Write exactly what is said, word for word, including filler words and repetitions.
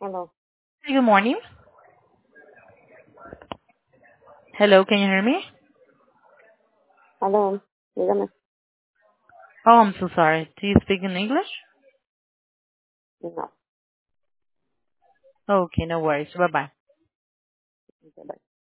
Aló, Hey, good morning. Hello, can you hear me? aló, dígame. Oh, I'm so sorry. Do you speak in English? No, Okay, no worries. Bye-bye. ok, bye.